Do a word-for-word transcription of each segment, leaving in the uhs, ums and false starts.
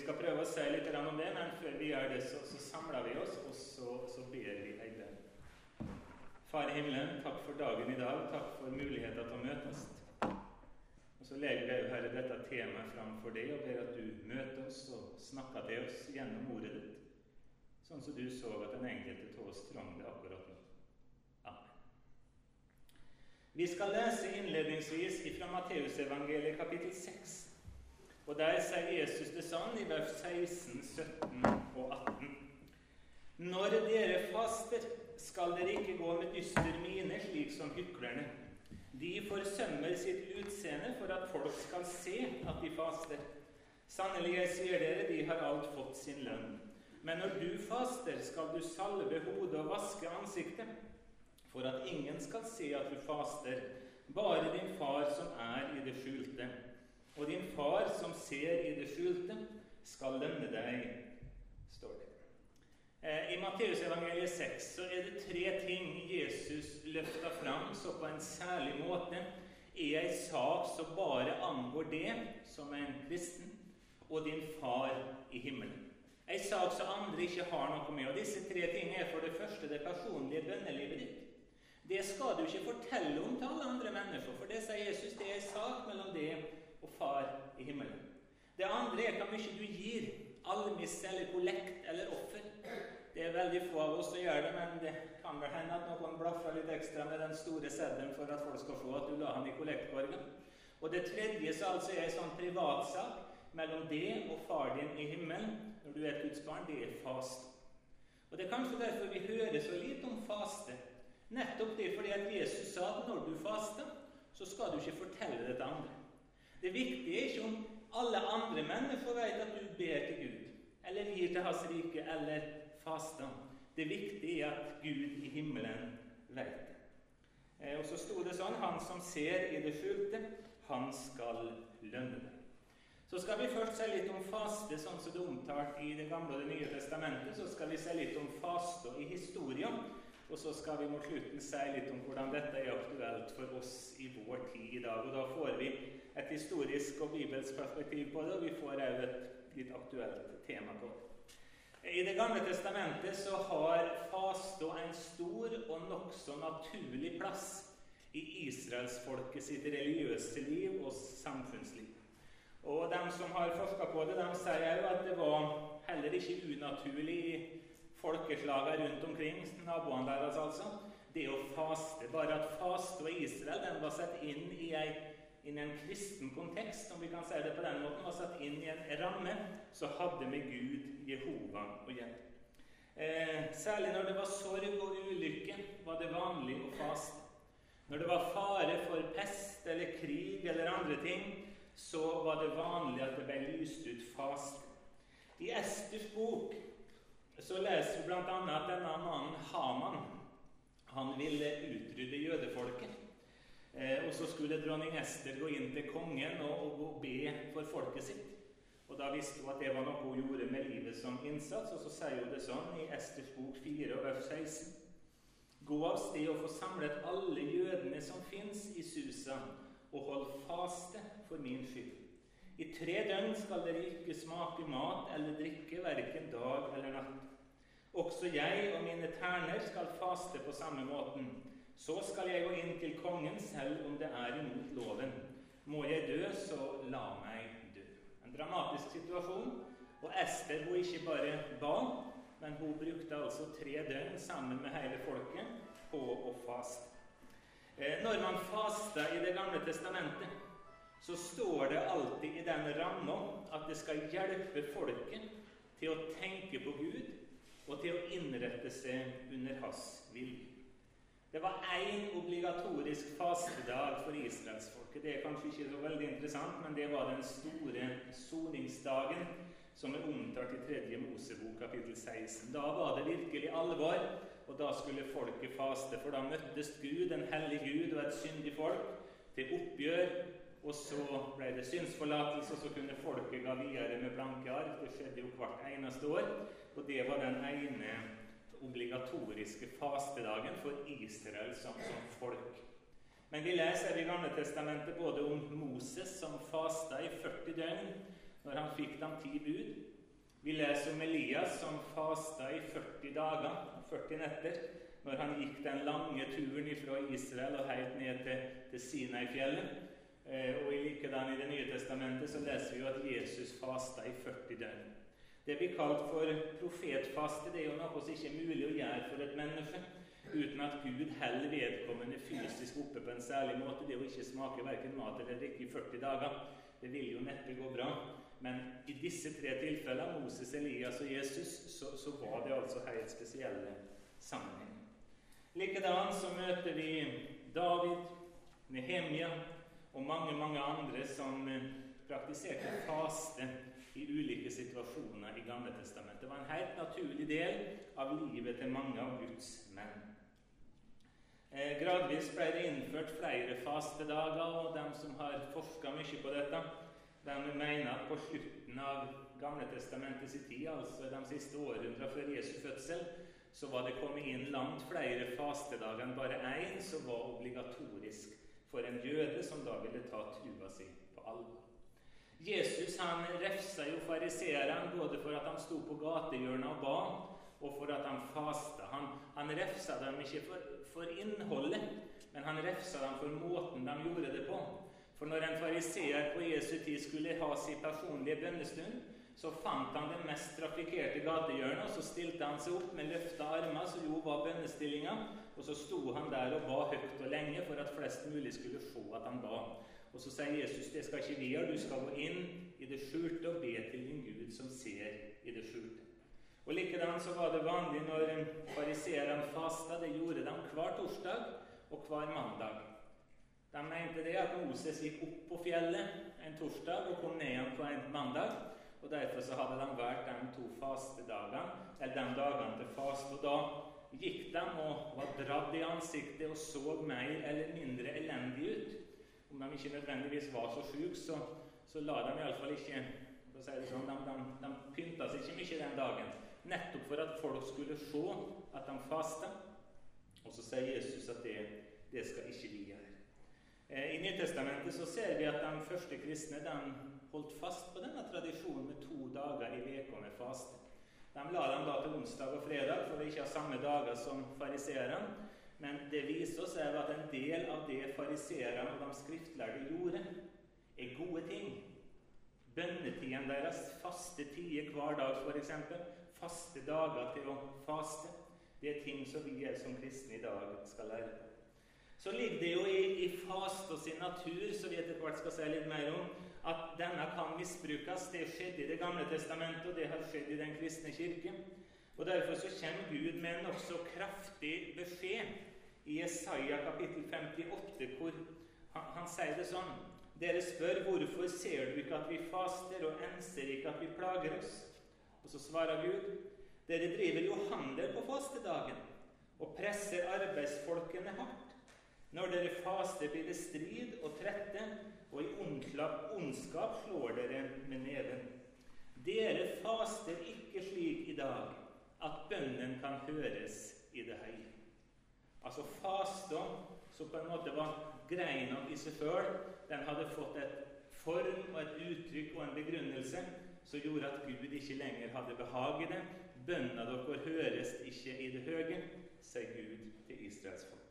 skal prøve å si litt om det, men før vi gjør det, så, så samler vi oss, og så, så ber vi en bønn. Far i himmelen, takk for dagen i dag, takk for muligheten til å møtes. Og så legger vi, Herre, dette temaet framfor deg, og ber at du møter oss og snakker til oss gjennom ordet ditt, sånn som du så at den enkelte til oss trang det akkurat nå. Amen. Vi skal lese innledningsvis fra Matteusevangeliet kapittel seks. Og der sier Jesus det sånn i vers seksten, sytten og atten. Når dere faster, skal dere ikke gå med dyster mine, slik som hyklerne. De forsømmer sitt utseende for at folk skal se at de faster. Sannelig, jeg sier dere, de har alt fått sin lønn. Men når du faster, skal du salve hodet og vaske ansiktet, for at ingen skal se at du faster, bare din far som er i det skjulte. Og din far som ser i det skjulte, skal lønne deg, står det. I Matteusevangeliet seks så er det tre ting Jesus løfter fram så på en særlig måte i en sak som bare angår det som er en kristen, og din far i himmelen. En sak som andre ikke har noe med, og disse tre ting er for det første det personlige bønnelivet ditt. Det skal du ikke fortelle om til alle andre mennesker, for det sier Jesus, det er en sak mellom det og far i himmelen. Det andre er hva mye du gir, almisse eller kollekt eller offer. Det er veldig få av oss som gjør det, men det kan vel hende at noen blaffer litt ekstra med den store seddelen for at folk skal få at du la han i kollektkorgen. Og det tredje så altså er en sånn privatsak mellom det og far din i himmelen, når du er et Guds barn, det er fast. Og det er kanskje derfor vi hører så litt om faste. Nettopp det fordi at Jesus sa at når du faster, så skal du ikke fortelle det til andre. Det viktige er ikke om alle andre mennesker vet at du ber til Gud, eller gir til hans rike, eller faster. Det viktige er at Gud i himmelen vet det. Eh, og så stod det sånn, han som ser i det skjulte, han skal lønne det. Så skal vi først se litt om faste, sånn som det er omtalt i det gamle og det nye testamentet, så skal vi se litt om faste i historien, og så skal vi mot slutten si litt om hvordan dette er aktuelt for oss i vår tid i dag. Og da får vi et historisk og bibelsk perspektiv på det, og vi får også et litt aktuelt tema på det. I det gamle testamentet så har faste en stor og nok så naturlig plass i Israelsfolket sitt religiøse liv og samfunnsliv. Og de som har forsket på det, de sier jo at det var heller ikke unaturlig i folkeslaget rundt omkring, naboene deres altså, det å faste. Bare at faste og Israel, den var satt inn i en, inn i en kristen kontekst, om vi kan si det på den måten, var satt inn i en ramme, så hadde med Gud, Jehova, å gjøre. Eh, særlig når det var sorg og ulykke, var det vanlig å faste. Når det var fare for pest eller krig eller andre ting, så var det vanlig at det ble lyst ut faste. I Esters bok så leser vi blant annet at denne mannen Haman, han ville utrydde jødefolket. Eh, og så skulle dronning Ester gå inn til kongen og, og be for folket sitt. Og da visste hun at det var noe hun gjorde med livet som innsats, og så sier hun det sånn i Esters bok fire og vers seksten. Gå av sted og få samlet alle jødene som finnes i Susa, og hold faste for min skyld. I tre døgn skal dere ikke smake mat eller drikke, hverken dag eller natt. Også jeg og mine terner skal faste på samme måten. Så skal jeg gå inn til kongen, selv om det er imot loven. Må jeg dø, så la meg dø. En dramatisk situasjon, og Ester, hun ikke bare ba, men hun brukte altså tre døgn sammen med hele folket på å faste. Når man faster i det gamle testamentet, så står det alltid i den rammen at det skal hjelpe folket til å tenke på Gud og til å innrette seg under hans vilje. Det var en obligatorisk fastedag for Israelsfolket. Det er kanskje ikke så veldig interessant, men det var den store soningsdagen som er omtalt i tredje Mosebok kapittel seksten. Da var det virkelig alvor, og da skulle folket faste, for da møttes Gud, en hellig Gud og et syndig folk, til oppgjør. Og så ble det synsforlatelse, og så kunne folket gå videre med blanke ark. Det skjedde jo hvert eneste år, og det var den ene obligatoriske fastedagen for Israel som, som folk. Men vi leser i Gamle testamentet både om Moses som fastet i førti døgn, når han fikk dem ti bud, Vi leser om Elias som fasta i førti dager, førti netter, når han gikk den lange turen fra Israel og helt ned til, til Sinai-fjellet. Eh, og i likedan i Det nye testamentet så leser vi jo at Jesus fasta i førti døgn. Det blir kalt for profetfaste. Det er jo noe som ikke er mulig å gjøre for et menneske, uten at Gud heller vedkommende fysisk oppe på en særlig måte. Det å ikke smake hverken mat eller drikke i førti dager, det vil jo neppe gå bra. Men i disse tre tilfellene, Moses, Elias og Jesus, så, så var det altså helt spesielle sammenheng. Likedan så møter vi David, Nehemia og mange, mange andre som praktiserte faste i ulike situasjoner i Gamle testamentet. Det var en helt naturlig del av livet til mange av Guds menn. Eh, gradvis ble det innført flere fastedager, og de som har forsket mye på dette, de mener at på slutten av Gamle testamentets tid, altså de siste århundrene før Jesu fødsel, så var det kommet inn langt flere fastedager enn bare én som var obligatorisk for en jøde som da ville ta trua si på alvor. Jesus han refsa jo fariseerne både for at han sto på gatehjørnet og ba, og for at han fasta. Han, han refsa dem ikke for, for innholdet, men han refsa dem for måten de gjorde det på. For når en fariseer på Jesu tid skulle ha sin personlige bønnestund, så fant han den mest trafikerte gatehjørnet, og så stilte han seg opp med løfta armer, som jo var bønnestillinga, og så sto han der og ba høyt og lenge for at flest mulig skulle se at han ba. Og så sier Jesus, det skal ikke vi gjøre, du skal gå inn i det skjulte og be til din Gud som ser i det skjulte. Og likedan så var det vanlig når fariseerne fasta, det gjorde de hver torsdag og hver mandag. De mente det at Moses gikk opp på fjellet en torsdag og kom ned igjen på en mandag, og derfor så hadde de vært de to fastedagene, eller de dagene til fast, og da gikk de og var dradd i ansiktet og så mer eller mindre elendig ut. Om de ikke nødvendigvis var så syke, så, så la de i alle fall ikke, for å si det sånn, de, de, de pynta seg ikke mye den dagen, nettopp for at folk skulle se at de fastet. Og så sier Jesus at det, det skal ikke vi gjøre. I Nytestamentet så ser vi at de første kristne de holdt fast på denne tradisjonen med to dager i veka med faste. De la dem da til onsdag og fredag, for å ikke ha samme dager som fariseerne. Men det viser oss at en del av det fariseerne og de skriftlærde gjorde, er gode ting. Bønnetiden deres, faste tider hver dag for eksempel, faste dager til å faste, det er ting som vi som kristne i dag skal lære på. Så ligger det jo i, i fast og sin natur, så vi etter hvert skal si litt mer om, at denne kan misbrukes. Det skjedde i Det gamle testamentet, og det har skjedd i den kristne kirke. Og derfor så kommer Gud med en også kraftig beskjed i Jesaja kapittel femtiåtte, hvor han, han sier det sånn: dere spør, hvorfor ser du ikke at vi faster, og enser ikke at vi plager oss? Og så svarer Gud, dere driver jo handel på fastedagen, og presser arbeidsfolkene hardt. Når dere faster blir det strid og trette, og i ondskap slår dere med neven. Dere faster ikke slik i dag, at bønnen kan høres i det høye. Altså faste, som på en måte var greina i seg selv, den hadde fått et form og et uttrykk og en begrunnelse, som gjorde at Gud ikke lenger hadde behag i det. Bønna dere høres ikke i det høye, sier Gud til Israels folk.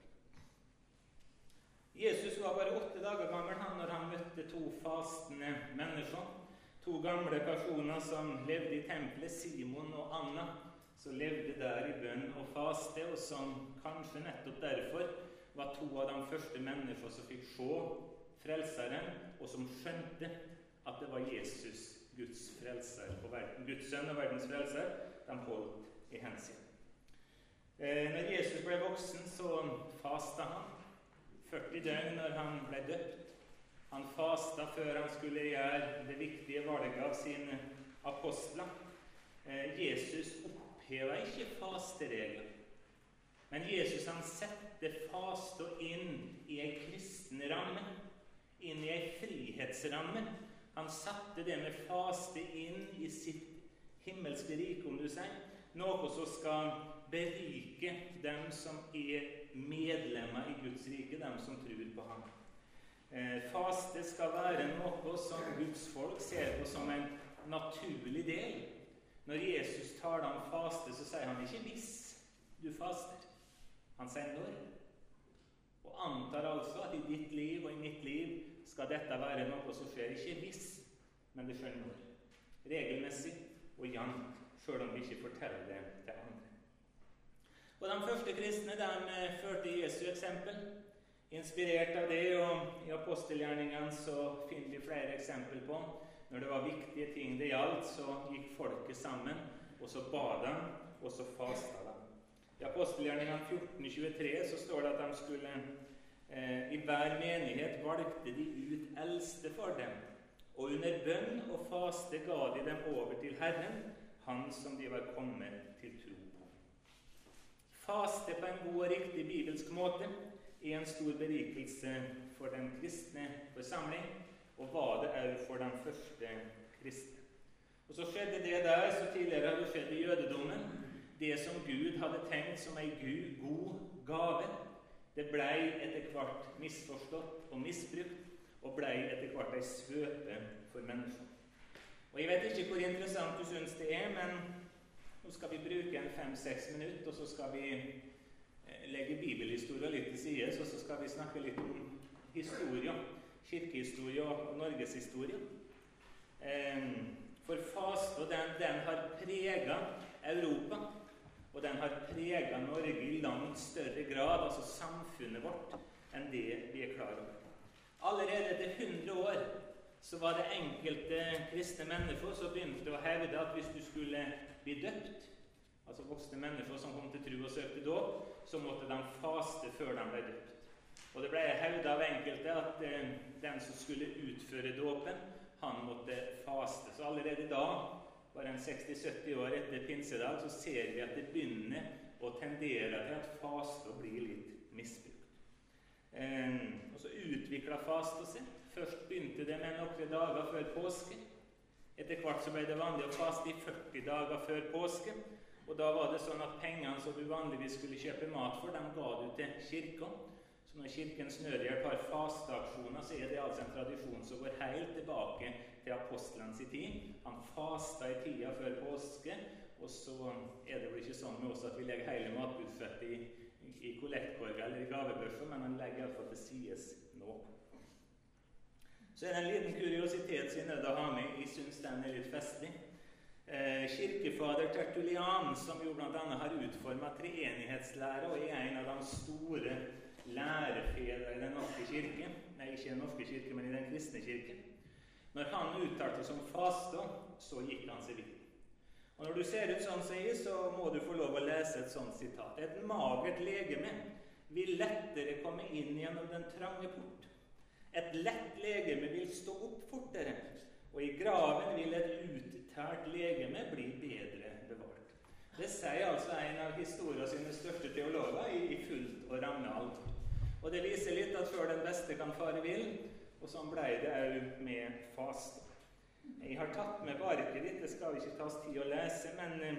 Jesus var bare åtte dager gammel han når han møtte to fastende mennesker. To gamle personer som levde i tempelet, Simon og Anna, som levde der i bønn og faste, og som kanskje nettopp derfor var to av de første mennesker som fikk se frelseren, og som skjønte at det var Jesus, Guds frelser og verden, Guds sønn og verdens frelser, de holdt i hensyn. Eh, når Jesus ble voksen, så fastet han førti døgn når han ble døpt. Han fastet før han skulle gjøre det viktige valget av sine apostler. Eh, Jesus opphevet ikke fasteregler, men Jesus han sette faste inn i en kristen ramme, inn i en frihetsramme. Han satte det med faste inn i sitt himmelske rike, om du sier, noe som skal berike dem som er medlemmer i Guds rike, dem som tror på ham. Eh, faste skal være noe som Guds folk ser på som en naturlig del. Når Jesus taler om faste, så sier han ikke hvis du faster. Han sier når. Og antar altså at i ditt liv og i mitt liv skal dette være noe som skjer ikke hvis, men det skjer når. Regelmessig og jevnt, selv om vi ikke forteller det til andre. Og de første kristne, de førte Jesu eksempel. Inspirert av det, og i apostelgjerningene så finner vi flere eksempel på. Når det var viktige ting det gjaldt, så gikk folket sammen, og så ba de, og så fastet de. I apostelgjerningene fjorten tjuetre så står det at de skulle eh, i hver menighet valgte de ut eldste for dem, og under bønn og faste ga de dem over til Herren, han som de var kommet til tro på. Faste på en god og riktig bibelsk måte er en stor berikelse for den kristne forsamling, og var det også for den første kristne. Og så skjedde det der, så tidligere hadde skjedd i jødedommen, det som Gud hadde tenkt som en god gave, det ble etter hvert misforstått og misbrukt, og ble etter hvert en svøpe for mennesker. Og jeg vet ikke hvor interessant du synes det er, men nå skal vi bruke en fem-seks minutter, og så skal vi legge bibelhistorie litt til side, og så skal vi snakke litt om historie, kirkehistorie og norgeshistorie. For faste, den, den har preget Europa, og den har preget Norge i langt større grad, altså samfunnet vårt, enn det vi er klar over. Allerede etter hundre år så var det enkelte kristne mennesker som begynte å hevde at hvis du skulle bli døpt, altså voksne mennesker som kom til tro og søkte dåp, så måtte de faste før de ble døpt. Og det ble hevdet av enkelte at eh, den som skulle utføre dåpen, han måtte faste. Så allerede da, bare en seksti-sytti år etter pinsedag, så ser vi at det begynner å tendere til at faste blir litt misbrukt. Eh, og så utviklet faste seg. Først begynte det med noen dager før påske. Etter hvert så ble det vanlig å faste i førti dager før påske. Og da var det sånn at pengene som du vanligvis skulle kjøpe mat for, dem ga du til kirka. Så når Kirkens Nødhjelp har fasteaksjoner, så er det altså en tradisjon som går helt tilbake til apostelens tid. Han fasta i tida før påske, og så er det vel ikke sånn med oss at vi legger hele matbudsjettet i, i kollektkorga eller i gavebørser, men han legger i hvert fall til sides nå. Så er det en liten kuriositet siden jeg da har med, jeg synes den er litt festlig. Eh, kirkefader Tertullian, som jo blant annet har utformet treenighetslære, og er en av de store lærefedre i den norske kirke, nei, ikke den norske kirke, men i den kristne kirke. Når han uttalte som faste, så gikk han seg vidt. Og når du ser ut sånn sier, så må du få lov å lese et sånt sitat. Et magert legeme vil lettere komme inn gjennom den trange port. Et lett legeme vil stå opp fortere, og i graven vil et uttært legeme bli bedre bevart. Det sier altså en av historien sine største teologer i, i fullt og ramme alvor. Og det viser litt at før den beste kan fare vill, og sånn ble det også med faste. Jeg har tatt med på arket ditt, det skal ikke tas tid å lese, men eh,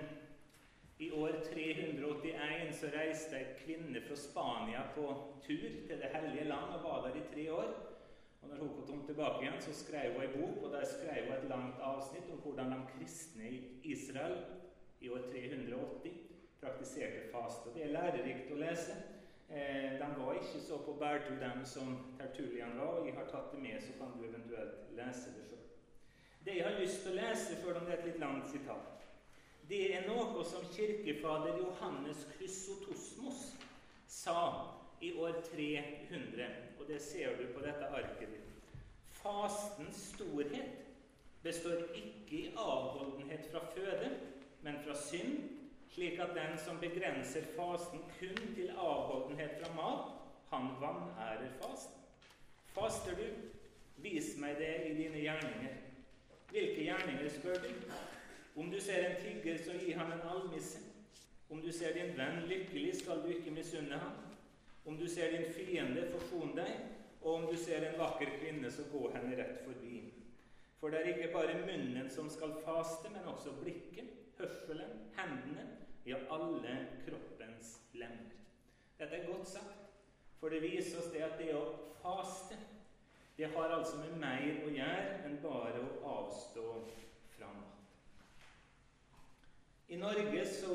i år tre hundre åttien så reiste en kvinne fra Spania på tur til det hellige land og var der i tre år. Og når hun kom tilbake igjen, så skrev hun en bok, og der skrev hun et langt avsnitt om hvordan de kristne i Israel i år tre hundre åtti praktiserte faste. Det er lærerikt å lese. Eh, de var ikke så på bærtur dem som Tertullian var, og jeg har tatt det med, så kan du eventuelt lese det selv. Det jeg har lyst til å lese, før det er et litt langt sitat, det er noe som kirkefader Johannes Chrysotosmos sa i år tre hundre, og det ser du på dette arket ditt. Fastens storhet består ikke i avholdenhet fra føde, men fra synd, slik at den som begrenser fasten kun til avholdenhet fra mat, han vanærer fasten. Faster du? Vis meg det i dine gjerninger. Hvilke gjerninger, spør du? Om du ser en tigger, så gi han en almisse. Om du ser din venn lykkelig, skal du ikke misunne ham. Om du ser din fiende, forson deg. Og om du ser en vakker kvinne, så gå henne rett forbi. For det er ikke bare munnen som skal faste, men også blikket, hørselen, hendene, ja, alle kroppens lemmer. Dette er godt sagt, for det viser oss det at det å faste, det har altså med mer å gjøre enn bare å avstå fra mat. I Norge, så,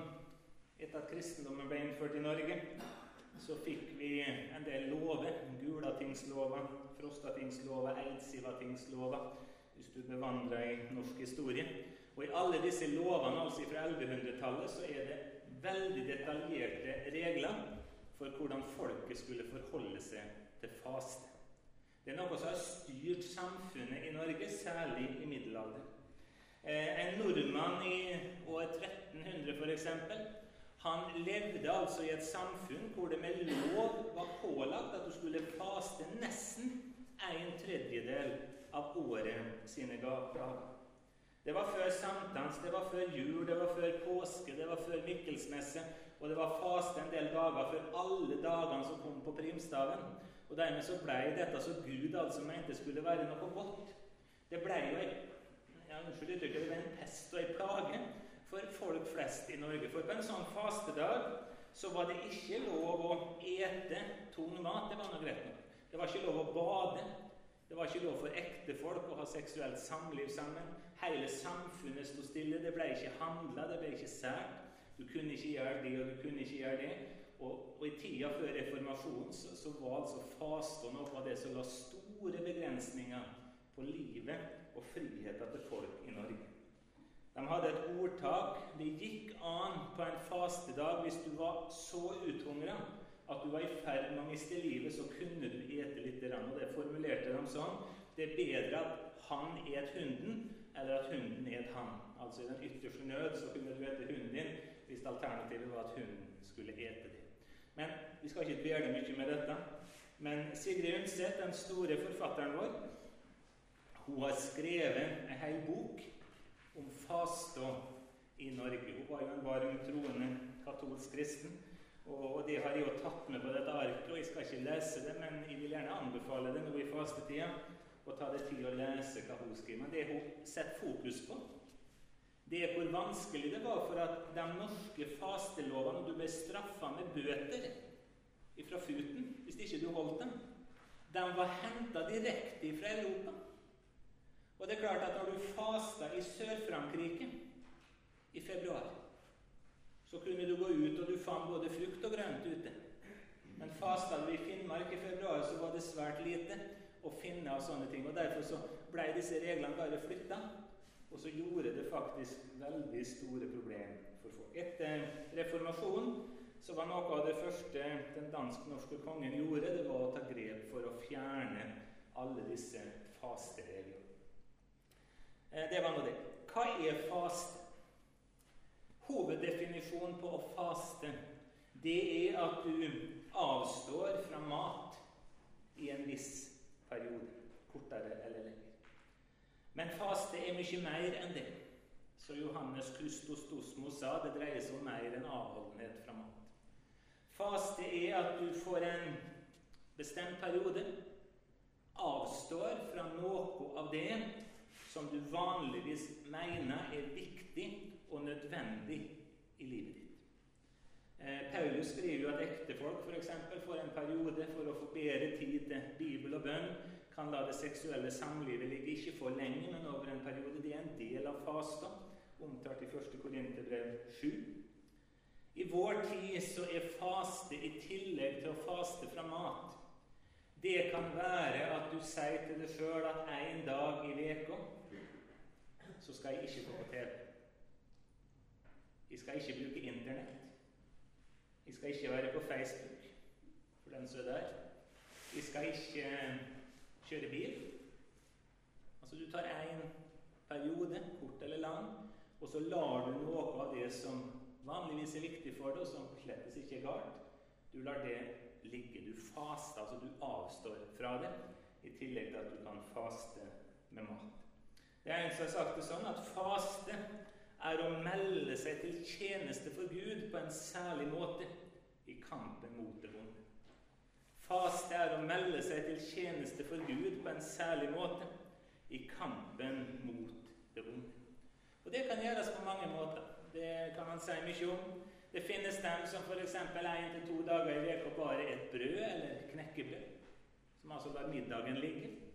etter at kristendommen ble innført i Norge, så fikk vi en del lover. Gulatingslova, Frostatingslova, Eidsivatingslova, hvis du bevandrer i norsk historie. Og i alle disse lovene, altså fra ellevehundretallet, så er det veldig detaljerte regler for hvordan folket skulle forholde seg til faste. Det er noe som har styrt samfunnet i Norge, særlig i middelalder. Eh, en nordmann i år tretten hundre for eksempel, han levde altså i et samfunn hvor det med lov var pålagt at du skulle faste nesten en tredjedel av året sine dager. Det var før sankthans, det var før jul, det var før påske, det var før Mikkelsmesse, og det var faste en del dager før alle dagene som kom på primstaven. Og dermed så ble dette så Gud altså mente skulle være noe godt. Det ble jo en, ja, unnskyld uttrykket, det ble en pest og en plage for folk flest i Norge. For på en sånn fastedag så var det ikke lov å ete tung mat, det var noe greit nok. Det var ikke lov å bade, det var ikke lov for ektefolk å ha seksuelt samliv sammen. Hele samfunnet stod stille, det ble ikke handlet, det ble ikke sært. Du kunne ikke gjøre det, og du kunne ikke gjøre det. Og, og i tida før reformasjonen så, så var altså faste noe av det som la store begrensninger på livet og friheten til folk i Norge. De hadde et ordtak. Det gikk an på en fastedag hvis du var så uthungret at du var i ferd med å miste livet, så kunne du ete litt. Og det formulerte de sånn: det er bedre at han et hunden, eller at hunden et han. Altså i den ytterste nød så kunne du ete hunden din, hvis alternativet var at hunden skulle ete det. Men vi skal ikke dvele mye med dette. Men Sigrid Undset, den store forfatteren vår, hun har skrevet en hel bok om faste i Norge. Hun var jo en varm troende katolsk kristen, og det har jeg jo tatt med på dette arket, og jeg skal ikke lese det, men jeg vil gjerne anbefale det nå i fastetida, og ta det tid å lese hva hun skriver. Men det hun setter fokus på, det er hvor vanskelig det var for at de norske fastelovene, du ble straffet med bøter ifra futen, hvis ikke du holdt dem, de var hentet direkte fra Europa. Og det er klart at når du fastet i Sør-Frankrike i februar, så kunne du gå ut og du fant både frukt og grønt ute. Men fastet du i Finnmark i februar, så var det svært lite å finne av sånne ting. Og derfor så ble disse reglene bare flyttet. Og så gjorde det faktisk veldig store problemer for folk. Etter reformasjonen så var noe av det første den dansk-norske kongen gjorde, det var å ta grep for å fjerne alle disse fastereglene. Det var nå det. Hva er faste? Hoveddefinisjonen på å faste, det er at du avstår fra mat i en viss periode, kortere eller lenger. Men faste er mye mer enn det. Så Johannes Chrysostom sa, det dreier seg om mer enn avholdenhet fra mat. Faste er at du for en bestemt periode avstår fra noe av det som du vanligvis mener er viktig og nødvendig i livet ditt. Eh, Paulus skriver jo at ektefolk for eksempel for en periode for å få bedre tid til Bibel og bønn kan la det seksuelle samlivet ligge ikke for lenge, men over en periode. Det er en del av fasta, omtalt i første Korinterbrev sju. I vår tid så er faste i tillegg til å faste fra mat. Det kan være at du sier til deg selv at en dag i veka så skal jeg ikke gå på T V. Jeg skal ikke bruke internett. Jeg skal ikke være på Facebook, for den som er der. Jeg skal ikke kjøre bil. Altså du tar en periode, kort eller lang, og så lar du noe av det som vanligvis er viktig for deg, og som slettes ikke er galt. Du lar det ligge. Du faster, altså du avstår fra det, i tillegg til at du kan faste med mat. Det er en som har sagt det sånn, at faste er å melde seg til tjeneste for Gud på en særlig måte i kampen mot det vonde. Faste er å melde seg til tjeneste for Gud på en særlig måte i kampen mot det vonde. Og det kan gjøres på mange måter. Det kan man si mye om. Det finnes dem som for eksempel en til to dager i veka bare et brød eller knekkebrød, som altså lar middagen ligge.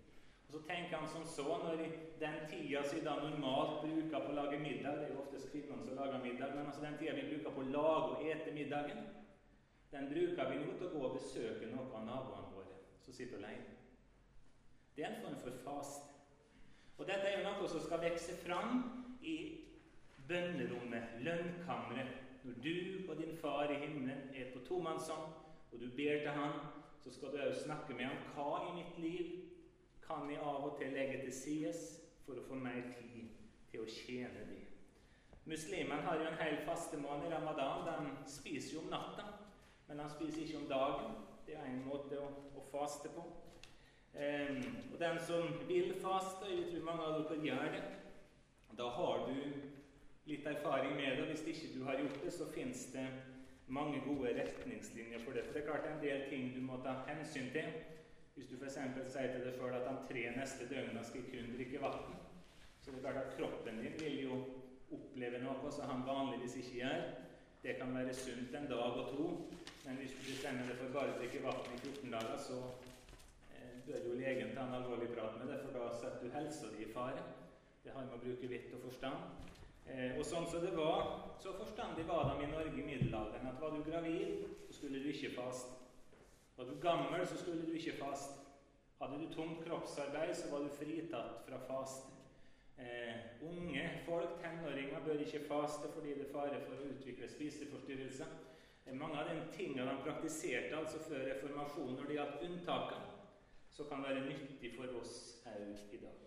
Og så tenker han som så, når i den tida som da normalt bruker på å lage middag, det er jo oftest kvinnerne som lager middag, men altså den tida vi bruker på å lage og ete middagen, den bruker vi nå til å gå og besøke noen av naboene våre som sitter alene. Det er en form for faste. Og dette er jo noe som skal vekse fram i bønnerommet, lønnkammeret. Når du og din far i himmelen er på tomannshånd, og du ber til han, så skal du også snakke med ham. Hva i mitt liv kan jeg av og til legge til sides for å få mer tid til å tjene det? Muslimene har jo en hel fastemåned i Ramadan. De spiser jo om natta, men de spiser ikke om dagen. Det er en måte å, å faste på. Um, og den som vil faste, og jeg tror mange av dere gjør det, da har du litt erfaring med det. Hvis ikke du har gjort det, så finnes det mange gode retningslinjer for det. For det er klart en del ting du må ta hensyn til. Hvis du for eksempel sier til deg selv at de tre neste døgnene skal kun drikke vatten, så det er klart at kroppen din vil jo oppleve noe som han vanligvis ikke gjør. Det kan være sunt en dag og to, men hvis du bestemmer deg for bare å drikke vatten i fjorten dager, så eh, bør jo legen ta en alvorlig prat med det, for da setter du helsa di i fare. Det har med å bruke vitt og forstand. Eh, og sånn som det var, så forstandig var de i Norge i middelalderen, at var du gravid, så skulle du ikke faste. Var du gammel, så skulle du ikke faste. Hadde du tungt kroppsarbeid, så var du fritatt fra faste. Eh, unge folk, tenåringer, bør ikke faste fordi det er fare for å utvikle spiseforstyrrelser. Eh, mange av de tingene de praktiserte altså før reformasjonen når det gjaldt unntaket, så kan være nyttig for oss her i dag.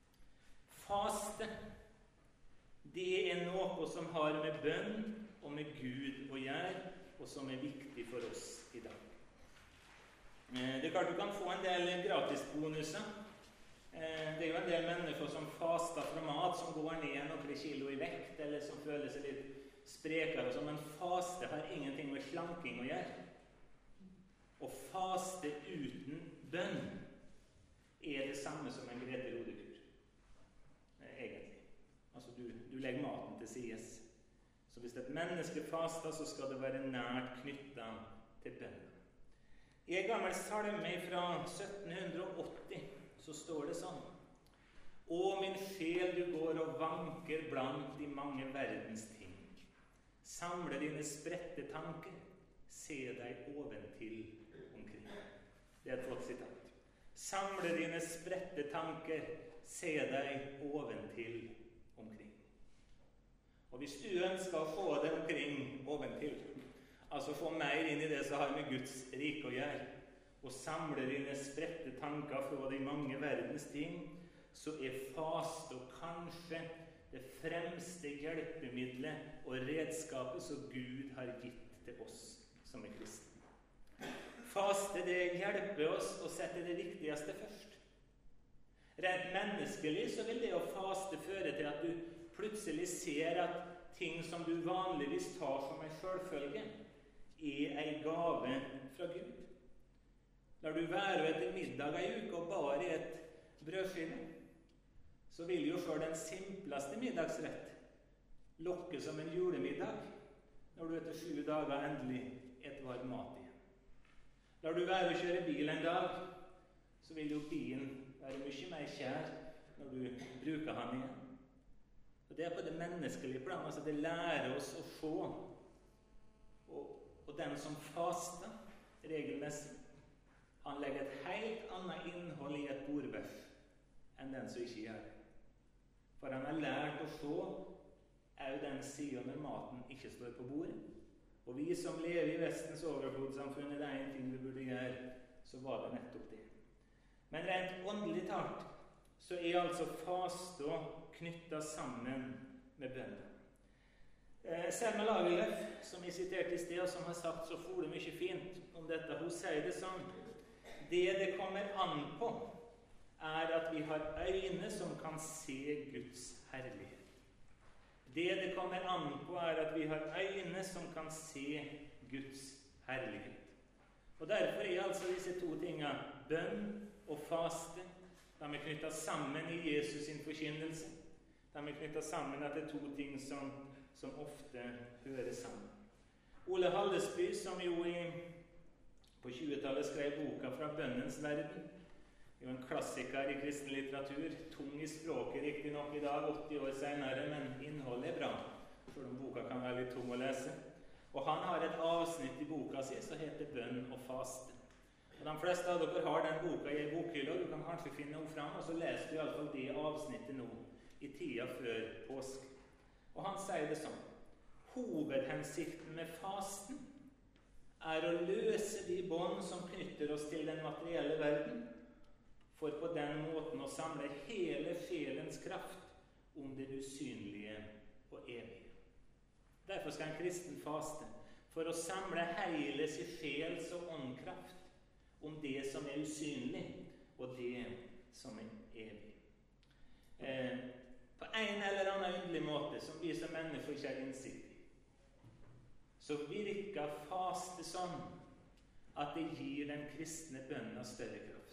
Faste, det er noe som har med bønn og med Gud å gjøre, og som er viktig for oss i dag. Det er klart du kan få en del gratisbonuser. Det er jo en del mennesker som faster fra mat, som går ned noen kilo i vekt, eller som føler seg litt sprekere, men faste har ingenting med slanking å gjøre. Å faste uten bønn er det samme som en Grete Rodekur, egentlig. Altså du, du legger maten til sides. Så hvis et menneske faster, så skal det være nært knyttet til bønn. I en gammel salme fra sytten åtti så står det sånn: Å min sjel, du går og vanker blant de mange verdens ting. Samle dine spredte tanker, se deg oventil omkring. Det er et flott sitat. Samle dine spredte tanker, se deg oventil omkring. Og hvis du ønsker å få det omkring oventil, altså få mer inn i det som har med Guds rike å gjøre, og samle dine spredte tanker fra de mange verdens ting, så er faste og kanskje det fremste hjelpemiddelet og redskapet som Gud har gitt til oss som er kristne. Faste, det hjelper oss å sette det viktigste først. Rent menneskelig så vil det å faste føre til at du plutselig ser at ting som du vanligvis tar som en selvfølge, er en gave fra Gud. Lar du være etter middag en uke og bare et brødskive, så vil jo selv den simpleste middagsrett lokke som en julemiddag når du etter sju dager endelig et varm mat igjen. Lar du være å kjøre bil en dag, så vil jo bilen være mye mer kjær når du bruker han igjen. Og det er på det menneskelige plan, altså det lærer oss å se. Og, og den som faster regelmessig, han legger et helt annet innhold i et bordvers enn den som ikke gjør det. For han har lært å se er jo den siden når maten ikke står på bordet. Og vi som lever i Vestens overflodssamfunn, er det en ting vi burde gjøre, så var det nettopp det. Men rent åndelig talt, så er altså faste knyttet sammen med bønnen. Eh, Selma Lagerlöf, som jeg siterte i sted, og som har sagt så fole mye fint om dette, hun sier det sånn: det det kommer an på, er at vi har øyne som kan se Guds herlighet. Det det kommer an på, er at vi har øyne som kan se Guds herlighet. Og derfor er altså disse to tingene, bønn og faste, de er knyttet sammen i Jesus sin forkynnelse. De er knyttet sammen at det er to ting som, som ofte hører sammen. Ole Hallesby, som jo i, på tjuetallet skrev boka Fra bønnens verden, Det er jo en klassiker i kristen litteratur, tung i språket riktig nok i dag, åtti år senere, men innholdet er bra, for om boka kan være litt tung å lese. Og han har et avsnitt i boka si som heter Bønn og faste. Og de fleste av dere har den boka i bokhylla, og du kan kanskje finne henne fram, og så leser du i alle fall det avsnittet nå, i tida før påske. Og han sier det sånn: hovedhensikten med fasten er å løse de bånd som knytter oss til den materielle verden, for på den måten å samle hele sjelens kraft om det usynlige og evige. Derfor skal en kristen faste, for å samle hele sin sjels og åndkraft om det som er usynlig, og det som er evig. Eh, på en eller annen underlig måte, som vi som mennesker ikke har innsikt i, så virker faste sånn at det gir den kristne bønnen større kraft.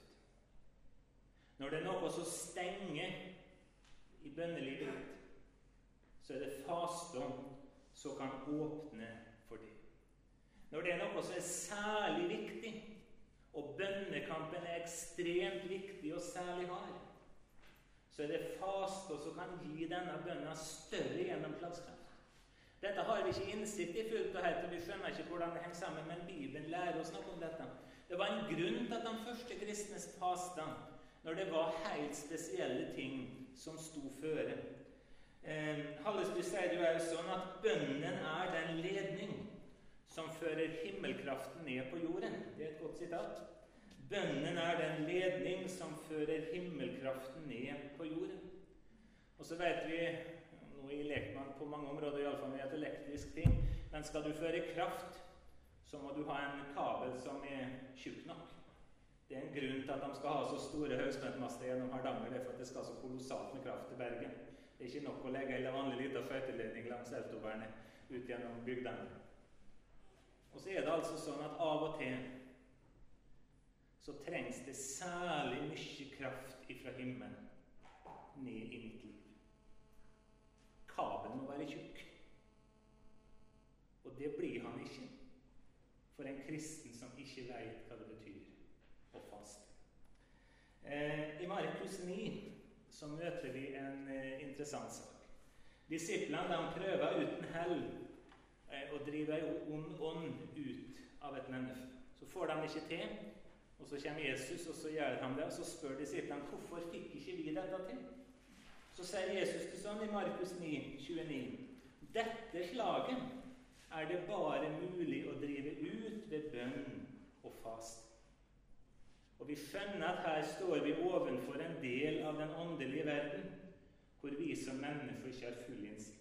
Når det er noe som stenger i bønnelivet ditt, så er det faste som kan åpne for det. Når det er noe som er særlig viktig, og bønnekampen er ekstremt viktig og særlig hard, så er det faste som kan gi denne bønnen større gjennomslagskraft. Dette har vi ikke innsikt i fullt og helt, og vi skjønner ikke hvordan det henger sammen, men Bibelen lærer oss noe om dette. Det var en grunn til at de første kristne fasta, når det var helt spesielle ting som sto føre. Eh, Hallesby sier jo også sånn at bønnen er den ledning som fører himmelkraften ned på jorden. Det er et godt sitat. Bønnen er den ledning som fører himmelkraften ned på jorden. Og så vet vi, nå i lekmann på mange områder, i alle fall med et elektrisk ting, men skal du føre kraft, så må du ha en kabel som er tjukk nok. Det er en grunn til at de skal ha så store høyspentmaster gjennom Hardanger, det er for at det skal så kolossalt med kraft til Bergen. Det er ikke nok å legge en vanlig liten skjøyteledning langs autovernet ut gjennom bygdene. Og så er det altså sånn at av og til så trengs det særlig mye kraft ifra himmelen ned i mitt liv. Kabelen må være tjukk. Og det blir han ikke for en kristen som ikke vet hva det betyr å faste. Eh, I Markus ni så møter vi en eh, interessant sak. Disiplene de prøver uten hell og driver ond ånd ut av et menneske. Så får de ikke til, og så kommer Jesus, og så gjør han det, og så spør disiplene, hvorfor fikk ikke vi dette til? Så sier Jesus til sånn i Markus ni, tjueni, dette slaget er det bare mulig å drive ut ved bønn og fast. Og vi skjønner at her står vi ovenfor en del av den åndelige verden, hvor vi som mennesker ikke har full innsikt.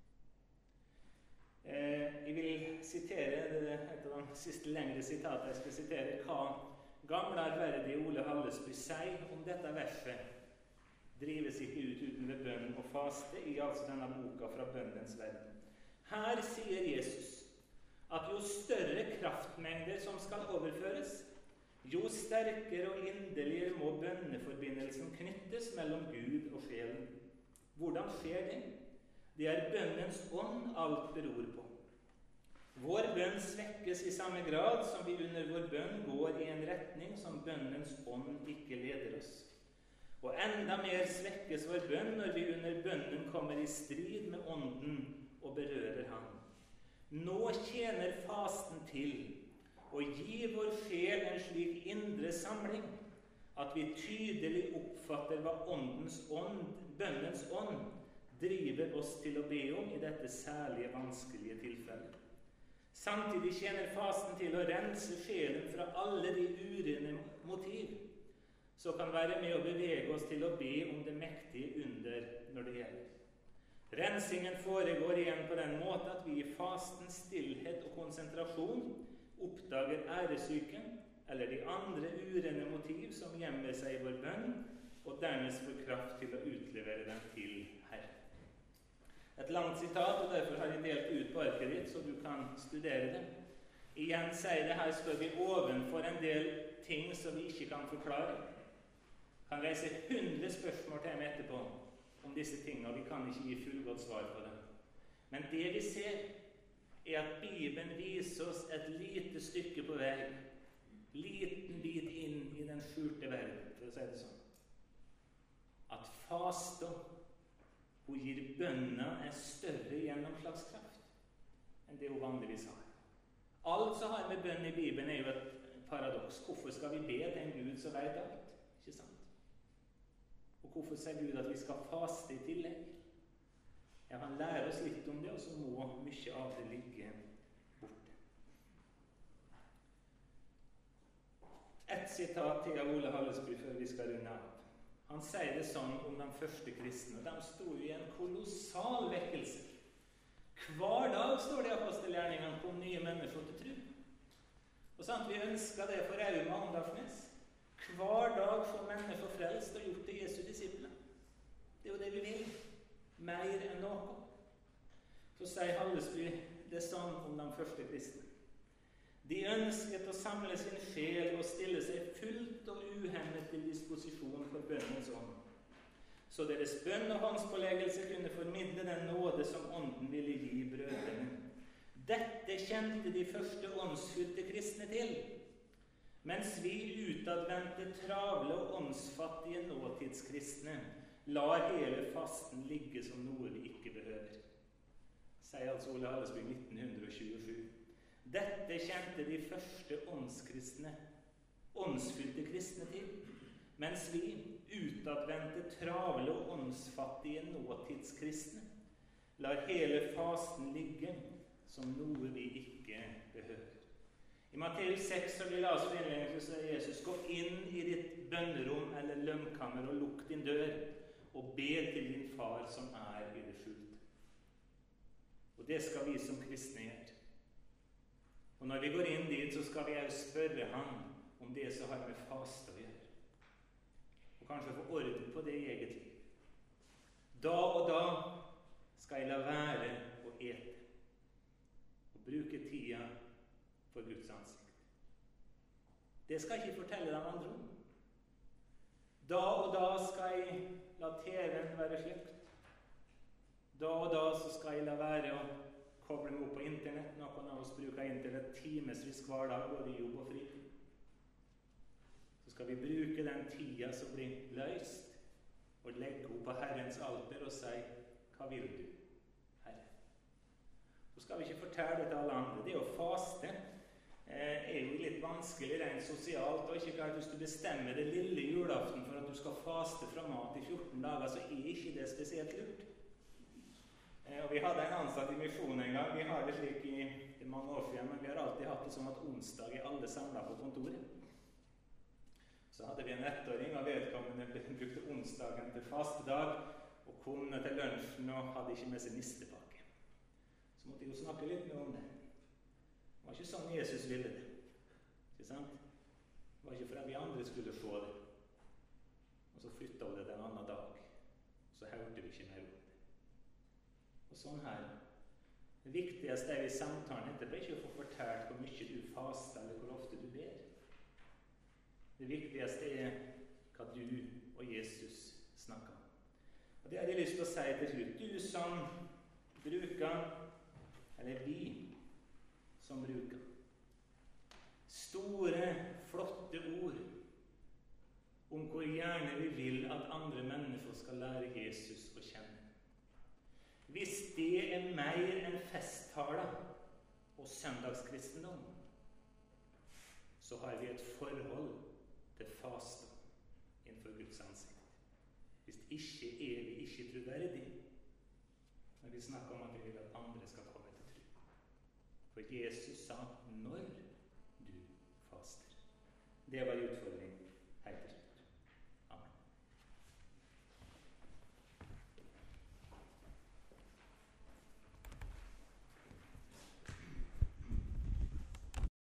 Jeg vil sitere et av de siste lengre sitater. Jeg skal sitere hva gamle ærverdige Ole Hallesby sier om dette verset. Drives ikke ut uten ved bønn og faste i altså denne boka fra bønnens verden. Her sier Jesus at jo større kraftmengder som skal overføres, jo sterkere og inderligere må bønneforbindelsen knyttes mellom Gud og sjelen. Hvordan skjer det? Det er bønnens ånd alt beror på. Vår bønn svekkes i samme grad som vi under vår bønn går i en retning som bønnens ånd ikke leder oss. Og enda mer svekkes vår bønn når vi under bønnen kommer i strid med ånden og berører ham. Nå tjener fasten til å gi vår sjel en slik indre samling at vi tydelig oppfatter hva åndens ånd, bønnens ånd, driver oss til å be om i dette særlige vanskelige tilfellet. Samtidig tjener fasten til å rense sjelen fra alle de urene motiv, som kan være med å bevege oss til å be om det mektige under når det gjelder. Rensingen foregår igjen på den måte at vi i fastens stillhet og konsentrasjon oppdager æresyken eller de andre urene motiv som gjemmer seg i vår bønn, og dernest får kraft til å utlevere dem til Herren. Et langt sitat, og derfor har jeg delt ut på arket ditt, så du kan studere det. Igjen sier det, her står vi ovenfor en del ting som vi ikke kan forklare. Kan reise hundre spørsmål til dem etterpå om disse tingene, og vi kan ikke gi fullgodt svar på dem. Men det vi ser, er at Bibelen viser oss et lite stykke på vei. liten bit inn i den skjulte verden, for å si det sånn. At faste, hun gir bønna en større gjennomslagskraft enn det hun vanligvis har. Alt som har med bønn i Bibelen er jo et paradoks. Hvorfor skal vi be til en Gud som vet alt? Ikke sant? Og hvorfor sier Gud at vi skal faste i tillegg? Ja, han lærer oss litt om det, og så må mye av det ligge borte. Et sitat til av Ole Hallesby før vi skal runde av. Han sier det sånn om de første kristne. De stod i en kolossal vekkelse. Hver dag, står det i apostelgjerningene, kom nye mennesker til tro. Og sant, vi ønsker det for Rauma og Åndalsnes. Hver dag får mennesker frelst og gjort til Jesu disipler. Det er jo det vi vil. Mer enn noe. Så sier Hallesby det sånn om de første kristne. De ønsket å samle sin sjel og stille seg fullt og uhemmet til disposisjon for bønnens ånd. Så deres bønn og håndspåleggelse kunne formidle den nåde som ånden ville gi brødrene. Dette kjente de første åndsfylte kristne til, mens vi utadvendte travle og åndsfattige nåtidskristne lar hele fasten ligge som noe vi ikke behøver. Sier altså Ole Hallesby nitten tjuesju. Dette kjente de første åndskristne, åndsfylte kristne til, mens vi utadvendte travle og åndsfattige nåtidskristne lar hele fasten ligge som noe vi ikke behøver. I Matteus seks så vil jeg altså innledningsvis si Jesus, gå inn i ditt bønnerom eller lønnkammer og lukk din dør og be til din far som er i det skjulte. Og det skal vi som kristne gjøre. Og når vi går inn dit, så skal vi også spørre han om det som har med faste å gjøre. Og kanskje få orden på det i eget liv. Da og da skal jeg la være å ete. Og bruke tida for Guds ansikt. Det skal jeg ikke fortelle dem andre om. Da og da skal jeg la T V-en være sløkt. Da og da så skal jeg la være å koble meg opp på internett. Noen av oss bruker internett timesvis hver dag, både i jobb og fritid. Så skal vi bruke den tida som blir løst, og legge opp på Herrens alter og si, hva vil du, Herre? Så skal vi ikke fortelle det til alle andre. Det å faste eh, er jo litt vanskelig rent sosialt, og ikke klart hvis du bestemmer det lille julaften for at du skal faste fra mat i fjorten dager, så er ikke det spesielt lurt. Og vi hadde en ansatt i misjonen en gang. Vi har det slik i, i mange år siden, men vi har alltid hatt det sånn at onsdag er alle samlet på kontoret. Så hadde vi en ettåring, og vedkommende brukte onsdagen til fastedag, og kom ned til lunsjen og hadde ikke med seg nistepakke. Så måtte jeg jo snakke litt mer om det. Det var ikke sånn Jesus ville det. Ikke sant? Det var ikke for at vi andre skulle få det. Og så flyttet hun det til en annen dag. Så hørte vi ikke mer om det. Og sånn her. Det viktigste er i samtalen etterpå ikke å få fortalt hvor mye du faster eller hvor ofte du ber. Det viktigste er hva du og Jesus snakker om. Og det har jeg lyst til å si til slutt. Du som bruker, eller vi som bruker, store, flotte ord om hvor gjerne vi vil at andre mennesker skal lære Jesus å kjenne. Hvis det er mer enn festtaler og søndagskristendom, så har vi et forhold til faste innenfor Guds ansikt. Hvis ikke er vi ikke troverdige når vi snakker om at vi vil at andre skal komme til tro. For Jesus sa når du faster. Det var utfordringen.